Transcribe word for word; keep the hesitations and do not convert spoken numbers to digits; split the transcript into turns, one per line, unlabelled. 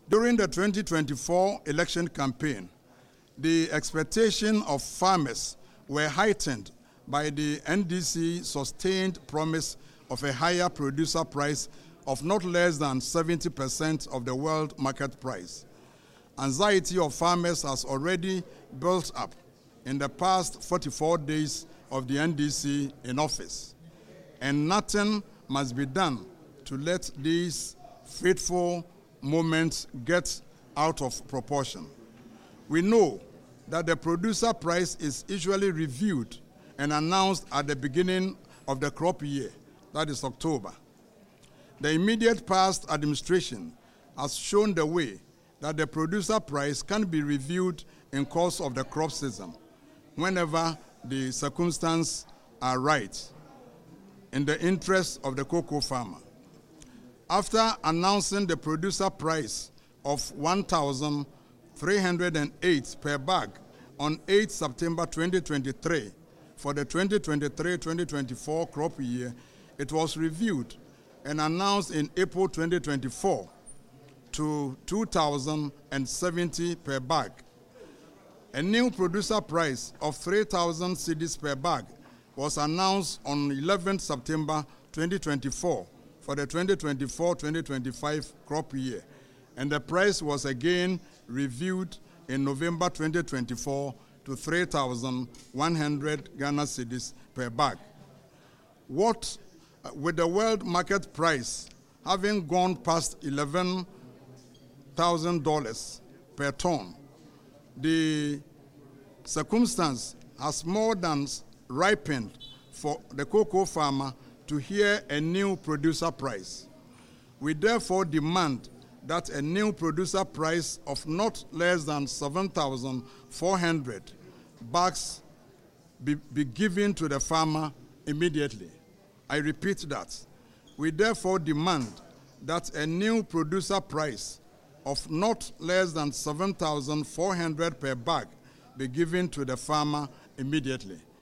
During the twenty twenty-four election campaign, the expectation of farmers were heightened by the N D C's sustained promise of a higher producer price of not less than seventy percent of the world market price. Anxiety of farmers has already built up in the past forty-four days of the N D C in office, and nothing must be done to let these fateful moments get out of proportion. We know that the producer price is usually reviewed and announced at the beginning of the crop year, that is October. The immediate past administration has shown the way that the producer price can be reviewed in course of the crop season, whenever the circumstances are right, in the interest of the cocoa farmer. After announcing the producer price of one thousand three hundred eight per bag on eighth September twenty twenty-three for the twenty twenty-three twenty twenty-four crop year, it was reviewed and announced in April twenty twenty-four to two thousand seventy per bag. A new producer price of three thousand cedis per bag was announced on eleventh September twenty twenty-four for the twenty twenty-four twenty twenty-five crop year, and the price was again reviewed in November twenty twenty-four to three thousand one hundred Ghana cedis per bag. What, uh, with the world market price having gone past eleven thousand dollars per ton, the circumstance has more than ripened for the cocoa farmer to hear a new producer price. We therefore demand that a new producer price of not less than seven thousand four hundred bags be, be given to the farmer immediately. I repeat that. We therefore demand that a new producer price of not less than seven thousand four hundred per bag be given to the farmer immediately.